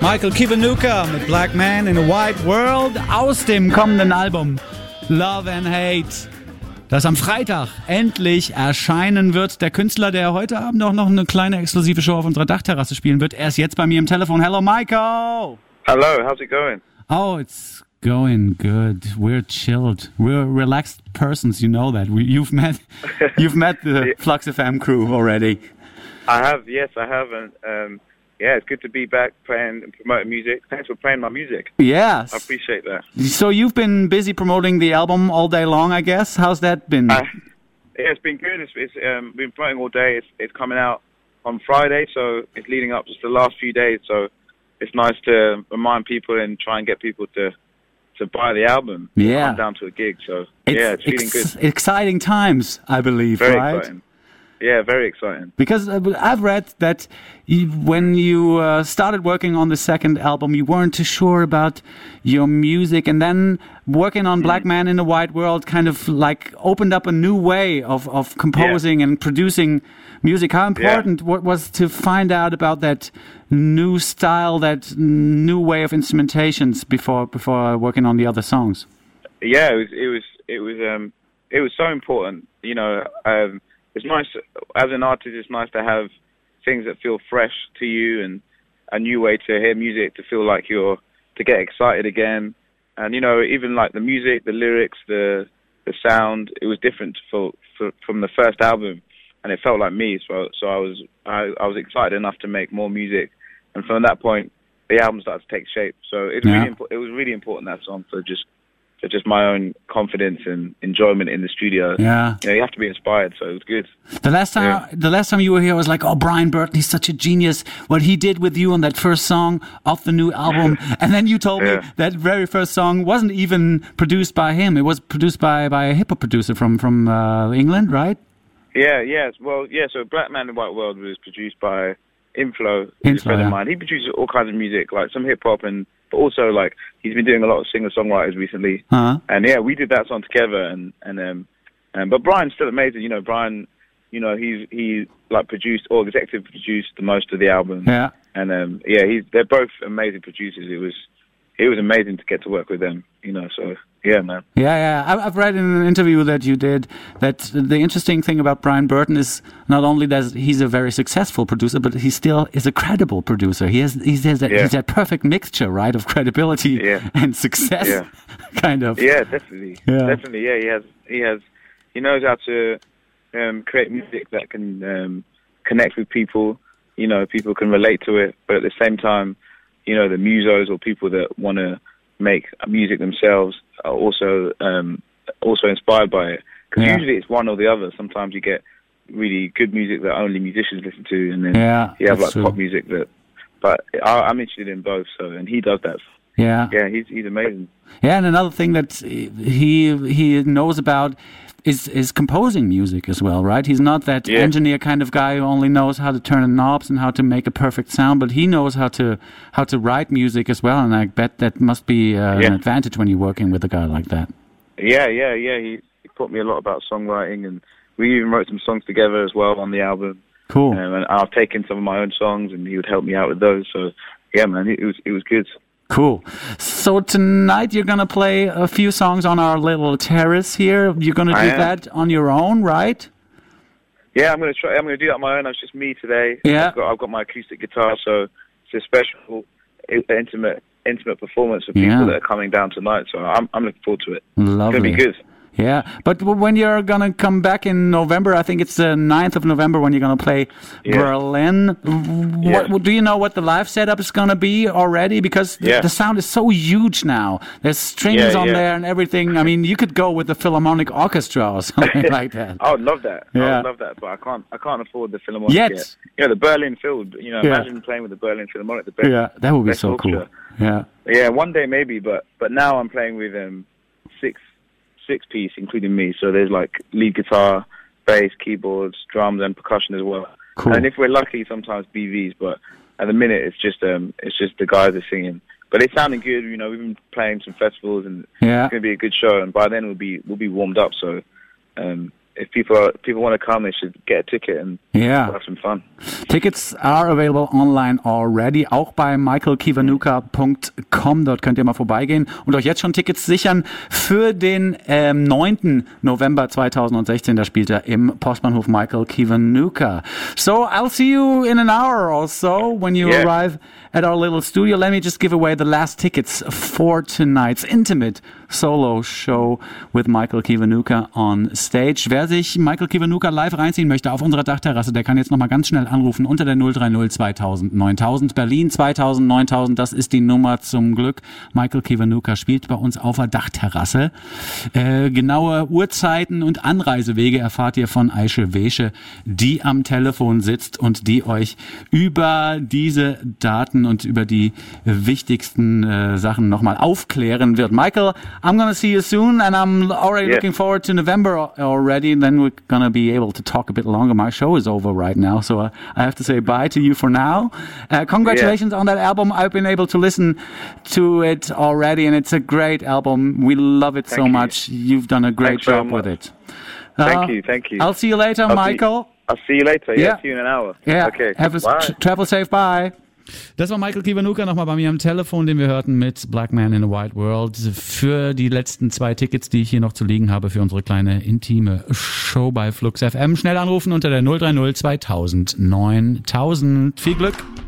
Michael Kiwanuka mit Black Man in a White World aus dem kommenden Album Love and Hate, das am Freitag endlich erscheinen wird. Der Künstler, der heute Abend auch noch eine kleine exklusive Show auf unserer Dachterrasse spielen wird, er ist jetzt bei mir im Telefon. Hello, Michael! Hello, how's it going? Oh, it's going good. We're chilled. We're relaxed persons, you know that. You've met the Flux FM crew already. I have, yes, I have, and yeah, it's good to be back playing and promoting music. Thanks for playing my music. Yes. I appreciate that. So you've been busy promoting the album all day long, I guess. How's that been? Yeah, it's been good. It's been promoting all day. It's coming out on Friday, so it's leading up just the last few days. So it's nice to remind people and try and get people to buy the album. Yeah. Come down to a gig. So it's feeling good. Exciting times, I believe, Very right? exciting. Yeah, very exciting. Because I've read that when you started working on the second album, you weren't too sure about your music, and then working on Black Man in a White World kind of like opened up a new way of composing and producing music. How important what was to find out about that new style, that new way of instrumentations before working on the other songs? Yeah, it was so important. You know. It's nice, as an artist, it's nice to have things that feel fresh to you and a new way to hear music, to feel like to get excited again. And, you know, even like the music, the lyrics, the sound, it was different from the first album, and it felt like me. So I was excited enough to make more music. And from that point, the album started to take shape. So it was really important, that song, for just my own confidence and enjoyment in the studio. Yeah, you know, you have to be inspired, so it was good. The last time you were here, I was like, oh, Brian Burton, he's such a genius. What he did with you on that first song of the new album, and then you told me that very first song wasn't even produced by him. It was produced by a hip hop producer from England, right? So Black Man in the White World was produced by Inflo, a friend of mine. He produces all kinds of music, like some hip hop, but also like he's been doing a lot of singer-songwriters recently. And yeah, we did that song together, but Brian's still amazing. You know, Brian, you know, he like produced or executive produced the most of the album. Yeah. And they're both amazing producers. It was amazing to get to work with them, you know, so yeah, man. Yeah. I've read in an interview that you did that the interesting thing about Brian Burton is not only that he's a very successful producer, but he still is a credible producer. He's that perfect mixture, right, of credibility and success, kind of. Yeah, definitely. Yeah. Definitely, yeah. He knows how to create music that can connect with people. You know, people can relate to it, but at the same time, you know, the musos or people that want to make music themselves are also inspired by it. Because usually it's one or the other. Sometimes you get really good music that only musicians listen to, and then you have like pop music that. But I'm interested in both. And he does that. Yeah, he's amazing. Yeah, and another thing that he knows about is composing music as well, right? He's not that engineer kind of guy who only knows how to turn the knobs and how to make a perfect sound, but he knows how to write music as well, and I bet that must be an advantage when you're working with a guy like that. Yeah. He taught me a lot about songwriting, and we even wrote some songs together as well on the album. Cool. And I've taken some of my own songs, and he would help me out with those. So yeah, man, it was good. Cool. So tonight you're going to play a few songs on our little terrace here. You're going to do that on your own, right? Yeah, I'm going to try. I'm going to do that on my own. It's just me today. Yeah. I've got my acoustic guitar, so it's a special, intimate performance for people that are coming down tonight. So I'm looking forward to it. Lovely. It's going to be good. Yeah, but when you're going to come back in November, I think it's the 9th of November when you're going to play Berlin. Do you know what the live setup is going to be already? Because the sound is so huge now. There's strings on there and everything. I mean, you could go with the Philharmonic Orchestra or something like that. I would love that. I would love that, but I can't afford the Philharmonic yet. You know, the Berlin Phil, you know, imagine playing with the Berlin Philharmonic. That would be so cool. Yeah, one day maybe, but now I'm playing with six-piece, including me. So there's like lead guitar, bass, keyboards, drums, and percussion as well. Cool. And if we're lucky, sometimes BVs. But at the minute, it's just the guys are singing. But it's sounding good. You know, we've been playing some festivals, and it's going to be a good show. And by then, we'll be warmed up. So if people want to come, they should get a ticket and have some fun. Tickets are available online already, auch bei michaelkiwanuka.com. Dort könnt ihr mal vorbeigehen und euch jetzt schon Tickets sichern für den 9. November 2016. Da spielt er im Postbahnhof Michael Kiwanuka. So I'll see you in an hour or so when you arrive at our little studio. Let me just give away the last tickets for tonight's intimate solo show with Michael Kiwanuka on stage. Wer sich Michael Kiwanuka live reinziehen möchte auf unserer Dachterrasse, der kann jetzt nochmal ganz schnell anrufen unter der 030 2000 9000. Berlin 2000 9000, das ist die Nummer zum Glück. Michael Kiwanuka spielt bei uns auf der Dachterrasse. Genaue Uhrzeiten und Anreisewege erfahrt ihr von Aische Wesche, die am Telefon sitzt und die euch über diese Daten und über die wichtigsten Sachen nochmal aufklären wird. Michael, I'm going to see you soon, and I'm already looking forward to November already, and then we're going to be able to talk a bit longer. My show is over right now, so I have to say bye to you for now. Congratulations on that album. I've been able to listen to it already, and it's a great album. We love it so much. You've done a great job with it. Thank you. I'll see you later, Michael. I'll see you later. Yeah, see you in an hour. Yeah. Okay. Travel safe. Bye. Das war Michael Kiwanuka nochmal bei mir am Telefon, den wir hörten mit Black Man in a White World. Für die letzten 2 Tickets, die ich hier noch zu liegen habe für unsere kleine intime Show bei Flux FM. Schnell anrufen unter der 030 2000 9000. Viel Glück!